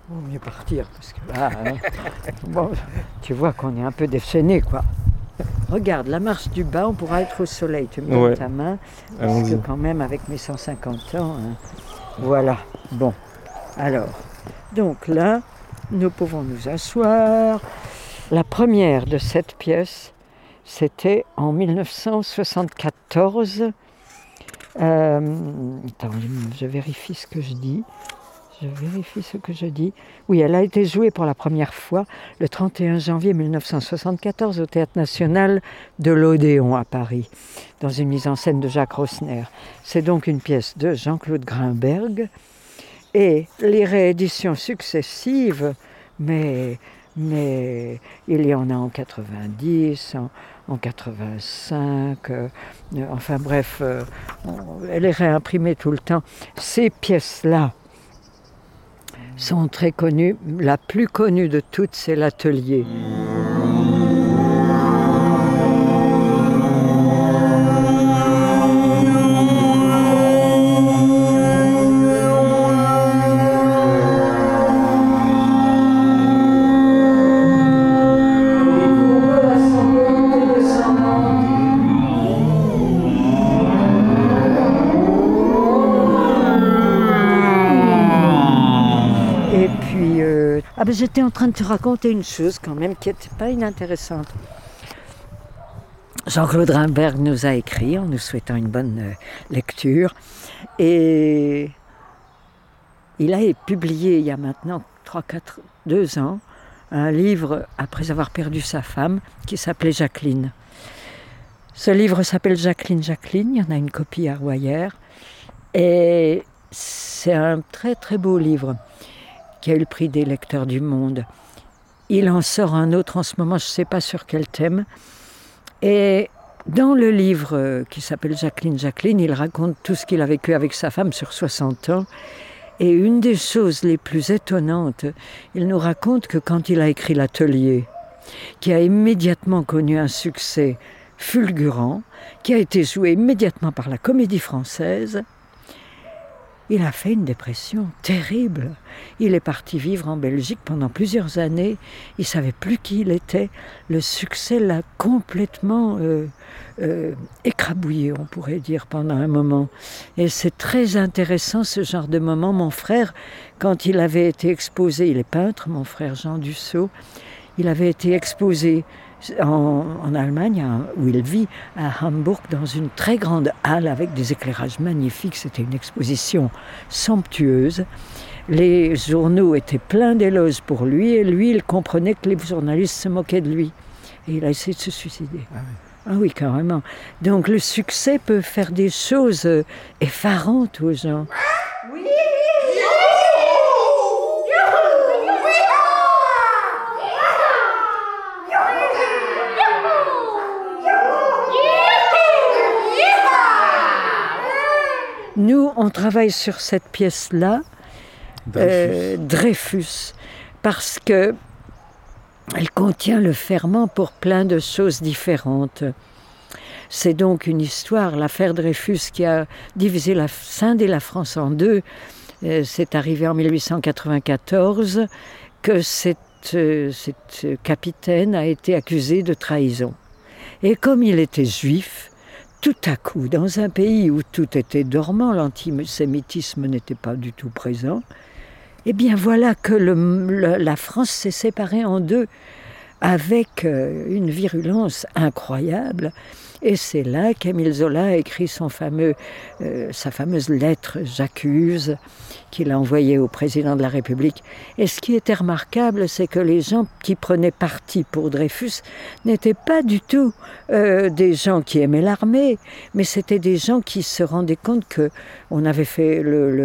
vaut mieux partir parce que là, bon, tu vois qu'on est un peu déchaîné, quoi. Regarde, la marche du bas, on pourra être au soleil. Tu me donnes ta main, parce que quand même, avec mes 150 ans, voilà. Bon, alors, donc là, nous pouvons nous asseoir. La première de cette pièce, c'était en 1974. Attends, je vérifie ce que je dis. Oui, elle a été jouée pour la première fois le 31 janvier 1974 au Théâtre National de l'Odéon à Paris, dans une mise en scène de Jacques Rosner. C'est donc une pièce de Jean-Claude Grimberg. Et les rééditions successives, mais il y en a en 90, en 85, enfin bref, elle est réimprimée tout le temps. Ces pièces-là sont très connues. La plus connue de toutes, c'est l'Atelier. J'étais en train de te raconter une chose quand même qui n'était pas inintéressante. Jean-Claude Grimberg nous a écrit en nous souhaitant une bonne lecture et il a publié il y a maintenant 2 ans un livre après avoir perdu sa femme qui s'appelait Jacqueline. Ce livre s'appelle Jacqueline, il y en a une copie à Royer et c'est un très très beau livre qui a eu le prix des lecteurs du monde. Il en sort un autre en ce moment, je ne sais pas sur quel thème. Et dans le livre qui s'appelle Jacqueline, il raconte tout ce qu'il a vécu avec sa femme sur 60 ans. Et une des choses les plus étonnantes, il nous raconte que quand il a écrit l'Atelier, qui a immédiatement connu un succès fulgurant, qui a été joué immédiatement par la Comédie Française, il a fait une dépression terrible. Il est parti vivre en Belgique pendant plusieurs années. Il ne savait plus qui il était. Le succès l'a complètement écrabouillé, on pourrait dire, pendant un moment. Et c'est très intéressant ce genre de moment. Mon frère, quand il avait été exposé, il est peintre, mon frère Jean Dussault, il avait été exposé en Allemagne, où il vit, à Hambourg, dans une très grande halle avec des éclairages magnifiques. C'était une exposition somptueuse. Les journaux étaient pleins d'éloges pour lui, et lui, il comprenait que les journalistes se moquaient de lui. Et il a essayé de se suicider. Ah oui, carrément. Donc le succès peut faire des choses effarantes aux gens. Oui. Nous, on travaille sur cette pièce-là, Dreyfus, parce qu'elle contient le ferment pour plein de choses différentes. C'est donc une histoire, l'affaire Dreyfus, qui a scindé la France en deux. C'est arrivé en 1894 que cette capitaine a été accusé de trahison. Et comme il était juif, tout à coup, dans un pays où tout était dormant, l'antisémitisme n'était pas du tout présent, eh bien voilà que la France s'est séparée en deux avec une virulence incroyable. Et c'est là qu'Émile Zola a écrit sa fameuse lettre « J'accuse » qu'il a envoyée au président de la République. Et ce qui était remarquable, c'est que les gens qui prenaient parti pour Dreyfus n'étaient pas du tout des gens qui aimaient l'armée, mais c'était des gens qui se rendaient compte qu'on avait fait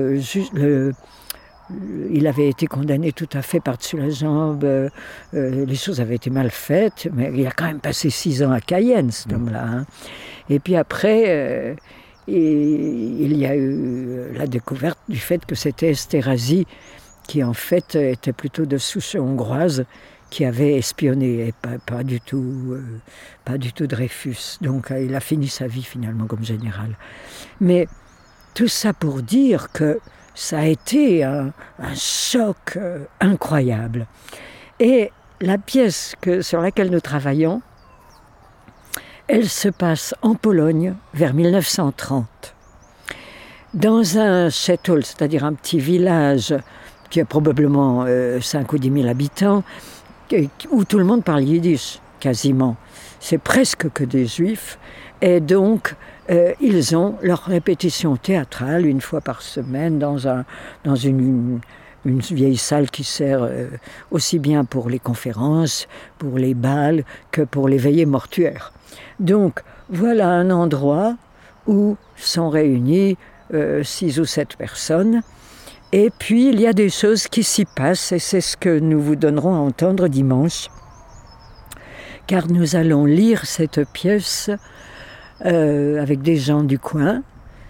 il avait été condamné tout à fait par-dessus la jambe, les choses avaient été mal faites, mais il a quand même passé 6 ans à Cayenne, cet homme-là. Hein. Et puis après, il y a eu la découverte du fait que c'était Esterhazy, qui en fait était plutôt de souche hongroise, qui avait espionné, et pas du tout Dreyfus. Donc il a fini sa vie finalement comme général. Mais tout ça pour dire que ça a été un choc incroyable. Et la pièce sur laquelle nous travaillons, elle se passe en Pologne vers 1930. Dans un shtetl, c'est-à-dire un petit village qui a probablement 5 ou 10 000 habitants, où tout le monde parle yiddish, quasiment. C'est presque que des juifs. Et donc, ils ont leur répétition théâtrale une fois par semaine dans une vieille salle qui sert aussi bien pour les conférences, pour les bals, que pour les veillées mortuaires. Donc, voilà un endroit où sont réunis 6 ou 7 personnes. Et puis, il y a des choses qui s'y passent, et c'est ce que nous vous donnerons à entendre dimanche. Car nous allons lire cette pièce avec des gens du coin,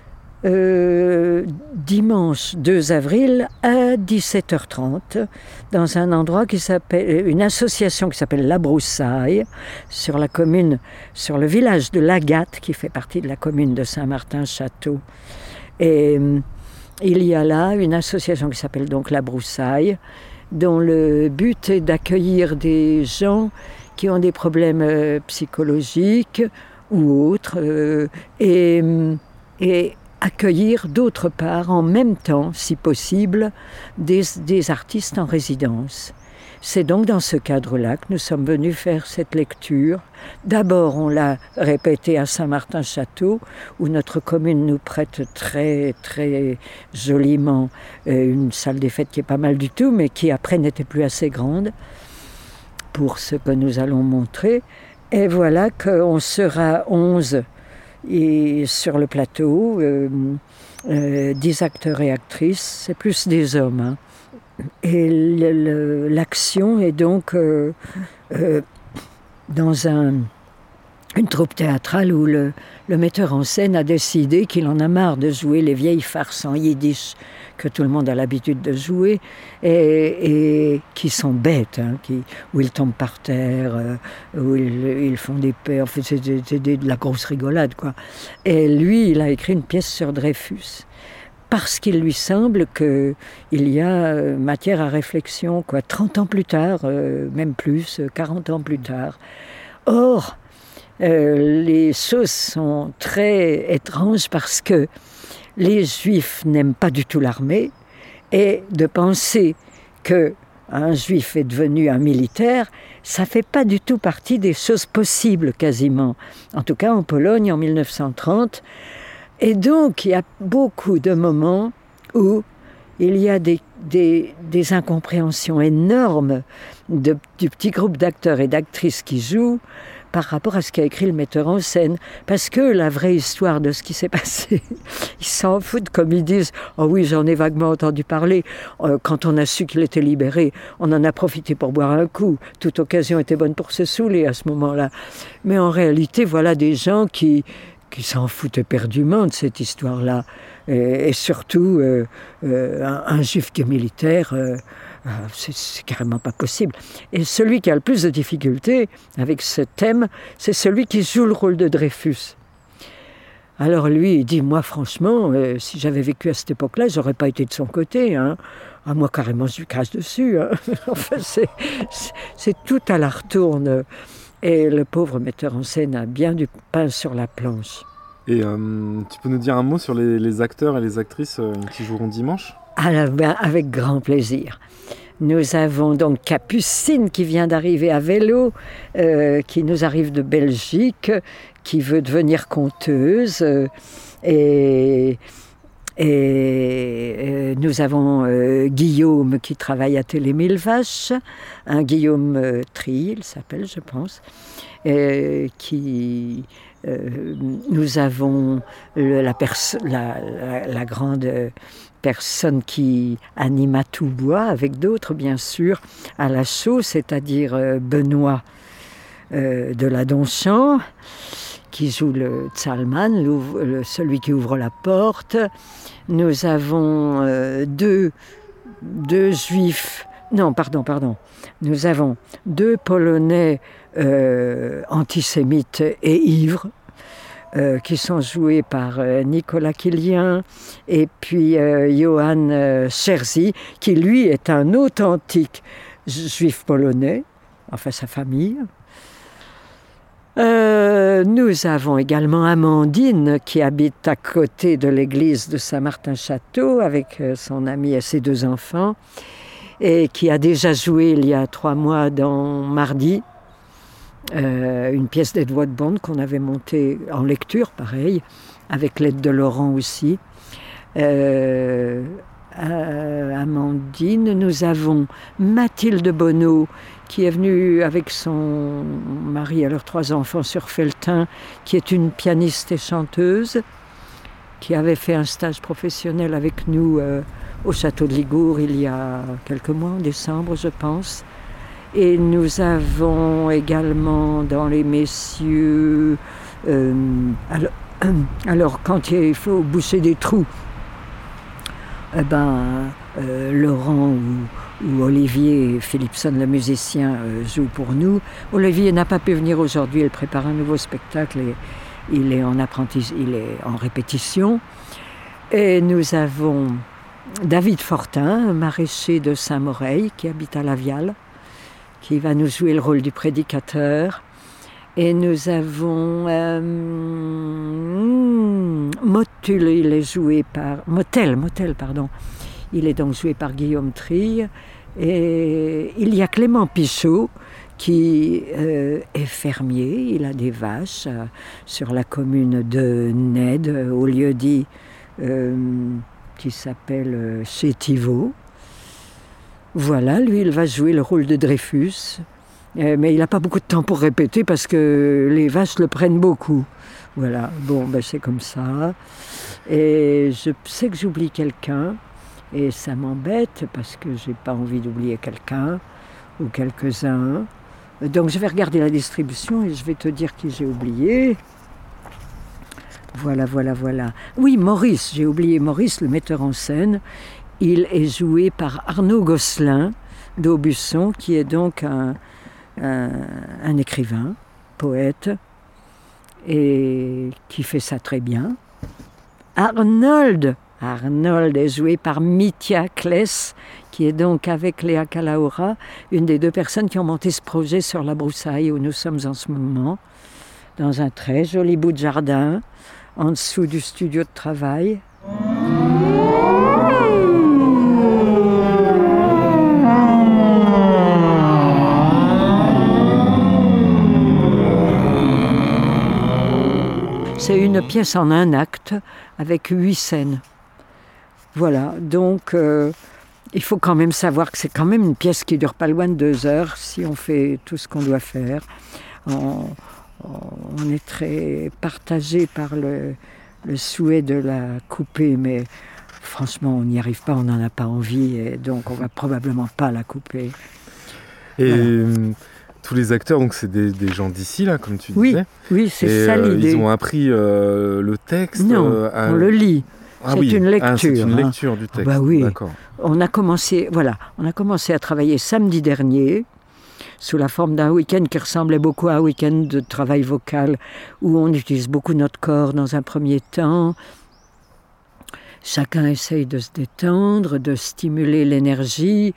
dimanche 2 avril à 17h30, dans un endroit qui s'appelle, une association qui s'appelle La Broussaille, sur le village de Lagatte, qui fait partie de la commune de Saint-Martin-Château. Et il y a là une association qui s'appelle donc La Broussaille, dont le but est d'accueillir des gens qui ont des problèmes psychologiques ou autres, et accueillir d'autre part, en même temps, si possible, des artistes en résidence. C'est donc dans ce cadre-là que nous sommes venus faire cette lecture. D'abord, on l'a répété à Saint-Martin-Château, où notre commune nous prête très, très joliment une salle des fêtes qui est pas mal du tout, mais qui après n'était plus assez grande pour ce que nous allons montrer. Et voilà qu'on sera 11 et sur le plateau, 10 acteurs et actrices, c'est plus des hommes. Hein. Et l'action est donc dans une troupe théâtrale où le metteur en scène a décidé qu'il en a marre de jouer les vieilles farces en yiddish que tout le monde a l'habitude de jouer et qui sont bêtes, hein, où ils tombent par terre, où ils font des paix, en fait c'est de la grosse rigolade, quoi. Et lui, il a écrit une pièce sur Dreyfus, parce qu'il lui semble qu'il y a matière à réflexion, quoi, 30 ans plus tard, même plus, 40 ans plus tard. Or, les choses sont très étranges parce que les Juifs n'aiment pas du tout l'armée, et de penser qu'un Juif est devenu un militaire, ça ne fait pas du tout partie des choses possibles, quasiment. En tout cas, en Pologne, en 1930. Et donc, il y a beaucoup de moments où il y a des incompréhensions énormes du petit groupe d'acteurs et d'actrices qui jouent par rapport à ce qu'a écrit le metteur en scène. Parce que la vraie histoire de ce qui s'est passé, ils s'en foutent, comme ils disent « Oh oui, j'en ai vaguement entendu parler. Quand on a su qu'il était libéré, on en a profité pour boire un coup. Toute occasion était bonne pour se saouler à ce moment-là. » Mais en réalité, voilà des gens qui s'en foutent éperdument de cette histoire-là. Et surtout, un juif qui est militaire, c'est carrément pas possible. Et celui qui a le plus de difficultés avec ce thème, c'est celui qui joue le rôle de Dreyfus. Alors lui, il dit, moi franchement, si j'avais vécu à cette époque-là, j'aurais pas été de son côté. Hein. Ah, moi carrément, je lui crache dessus. Hein. Enfin, c'est tout à la retourne. Et le pauvre metteur en scène a bien du pain sur la planche. Et tu peux nous dire un mot sur les acteurs et les actrices qui joueront dimanche ? Alors, ben, avec grand plaisir. Nous avons donc Capucine qui vient d'arriver à vélo, qui nous arrive de Belgique, qui veut devenir conteuse. Et nous avons Guillaume qui travaille à Télé Mille Vaches, un Guillaume Trier, il s'appelle, je pense, nous avons la grande personne qui anime à tout bois, avec d'autres bien sûr, à la chaux, c'est-à-dire Benoît de la Donchamp, qui joue le Tzalman, celui qui ouvre la porte. Nous avons deux juifs, non, pardon. Nous avons 2 Polonais antisémites et ivres, qui sont joués par Nicolas Quillien et puis Johan Cherzy, qui lui est un authentique juif polonais, enfin sa famille. Nous avons également Amandine qui habite à côté de l'église de Saint-Martin-Château avec son ami et ses 2 enfants et qui a déjà joué il y a 3 mois dans Mardi, une pièce d'Edward Bond qu'on avait montée en lecture, pareil, avec l'aide de Laurent aussi. Amandine, nous avons Mathilde Bonneau qui est venue avec son mari et leurs 3 enfants sur Felletin, qui est une pianiste et chanteuse, qui avait fait un stage professionnel avec nous au château de Ligourd il y a quelques mois, en décembre je pense. Et nous avons également dans les messieurs, alors quand il faut boucher des trous, Laurent ou Olivier Philipson, le musicien, joue pour nous. Olivier n'a pas pu venir aujourd'hui, il prépare un nouveau spectacle et il est en répétition. Et nous avons David Fortin, un maraîcher de Saint-Moreil qui habite à Lavial, qui va nous jouer le rôle du prédicateur. Et nous avons Motel, il est joué par Motel, pardon. Il est donc joué par Guillaume Trille. Et il y a Clément Pichot qui est fermier. Il a des vaches sur la commune de Nède, au lieu-dit qui s'appelle Chétiveau. Voilà, lui, il va jouer le rôle de Dreyfus. Mais il n'a pas beaucoup de temps pour répéter parce que les vaches le prennent beaucoup. Voilà, bon, c'est comme ça. Et je sais que j'oublie quelqu'un et ça m'embête parce que j'ai pas envie d'oublier quelqu'un ou quelques-uns. Donc je vais regarder la distribution et je vais te dire qui j'ai oublié. Voilà. Oui, Maurice, j'ai oublié Maurice, le metteur en scène. Il est joué par Arnaud Gosselin d'Aubusson, qui est donc un écrivain, poète, et qui fait ça très bien. Arnold est joué par Mitya Kless, qui est donc avec Léa Calahorra, une des 2 personnes qui ont monté ce projet sur la broussaille où nous sommes en ce moment, dans un très joli bout de jardin, en dessous du studio de travail. C'est une pièce en un acte avec 8 scènes. Voilà, donc il faut quand même savoir que c'est quand même une pièce qui dure pas loin de 2 heures si on fait tout ce qu'on doit faire. On est très partagé par le souhait de la couper, mais franchement on n'y arrive pas, on n'en a pas envie et donc on va probablement pas la couper. Et voilà. Tous les acteurs, donc c'est des gens d'ici, là, comme tu disais. Oui, c'est ça l'idée. Ils ont appris le texte. Non, on le lit. Une lecture. C'est une lecture du texte. Bah oui. D'accord. On a commencé à travailler samedi dernier sous la forme d'un week-end qui ressemblait beaucoup à un week-end de travail vocal où on utilise beaucoup notre corps dans un premier temps. Chacun essaye de se détendre, de stimuler l'énergie,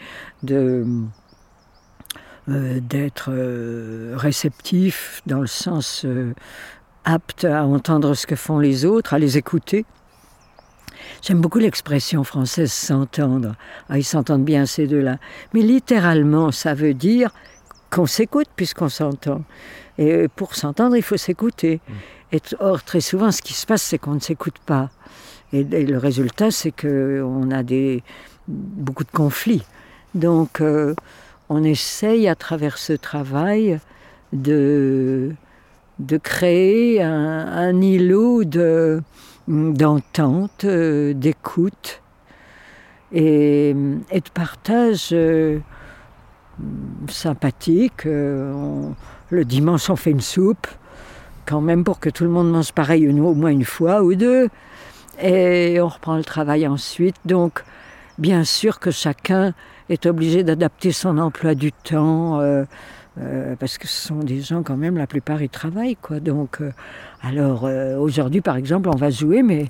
d'être réceptif dans le sens apte à entendre ce que font les autres, à les écouter. J'aime beaucoup l'expression française « s'entendre ». Ils s'entendent bien ces 2-là. Mais littéralement, ça veut dire qu'on s'écoute puisqu'on s'entend. Et pour s'entendre, il faut s'écouter. Or, très souvent, ce qui se passe, c'est qu'on ne s'écoute pas. Et le résultat, c'est qu'on a beaucoup de conflits. Donc, on essaye à travers ce travail de créer un îlot d'entente, d'écoute et de partage sympathique. Le dimanche, on fait une soupe, quand même pour que tout le monde mange pareil au moins une fois ou 2. Et on reprend le travail ensuite. Donc, bien sûr que chacun est obligé d'adapter son emploi du temps parce que ce sont des gens quand même, la plupart ils travaillent quoi. Donc, aujourd'hui par exemple on va jouer, mais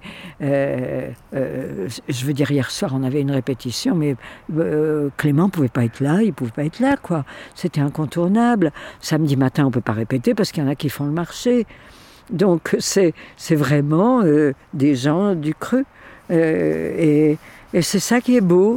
je veux dire hier soir on avait une répétition, mais Clément pouvait pas être là, il pouvait pas être là quoi. C'était incontournable. Samedi matin on peut pas répéter parce qu'il y en a qui font le marché. Donc c'est vraiment des gens du cru. Et c'est ça qui est beau.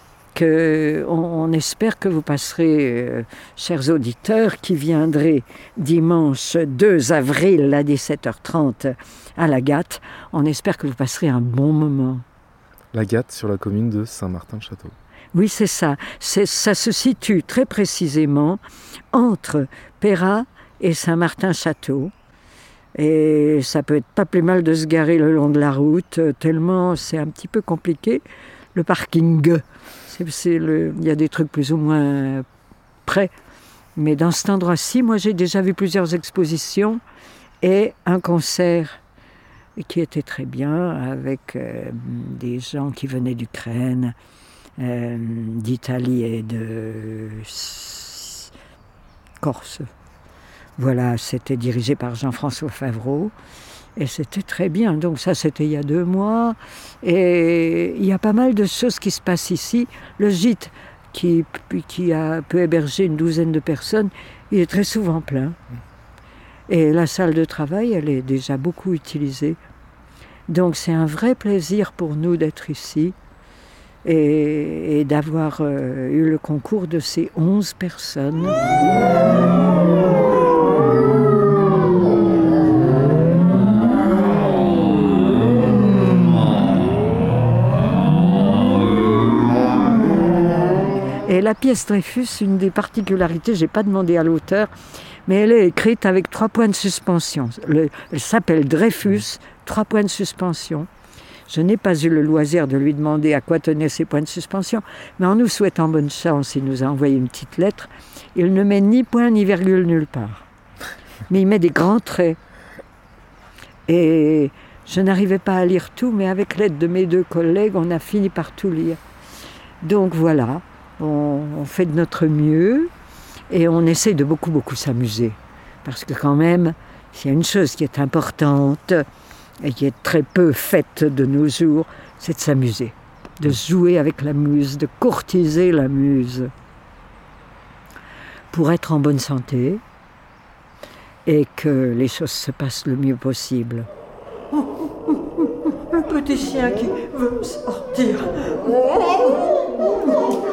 On espère que vous passerez, chers auditeurs, qui viendrez dimanche 2 avril à 17h30 à la Gatte. On espère que vous passerez un bon moment. La Gatte sur la commune de Saint-Martin-de-Château. Oui, c'est ça. Ça se situe très précisément entre Pérat et Saint-Martin-Château. Et ça peut être pas plus mal de se garer le long de la route, tellement c'est un petit peu compliqué. Le parking, il y a des trucs plus ou moins près. Mais dans cet endroit-ci, moi j'ai déjà vu plusieurs expositions et un concert qui était très bien avec des gens qui venaient d'Ukraine, d'Italie et de Corse. Voilà, c'était dirigé par Jean-François Favreau et c'était très bien. Donc ça, c'était il y a 2 mois. Et il y a pas mal de choses qui se passent ici. Le gîte, qui peut héberger une 12aine de personnes, il est très souvent plein. Et la salle de travail, elle est déjà beaucoup utilisée. Donc c'est un vrai plaisir pour nous d'être ici et d'avoir eu le concours de ces 11 personnes. Et la pièce Dreyfus, une des particularités, je n'ai pas demandé à l'auteur, mais elle est écrite avec 3 points de suspension. Elle s'appelle Dreyfus, 3 points de suspension. Je n'ai pas eu le loisir de lui demander à quoi tenaient ces points de suspension, mais en nous souhaitant bonne chance, il nous a envoyé une petite lettre. Il ne met ni point ni virgule nulle part, mais il met des grands traits. Et je n'arrivais pas à lire tout, mais avec l'aide de mes 2 collègues, on a fini par tout lire. Donc voilà. On fait de notre mieux et on essaie de beaucoup s'amuser. Parce que quand même, s'il y a une chose qui est importante et qui est très peu faite de nos jours, c'est de s'amuser, de jouer avec la muse, de courtiser la muse pour être en bonne santé et que les choses se passent le mieux possible. Un petit chien qui veut sortir.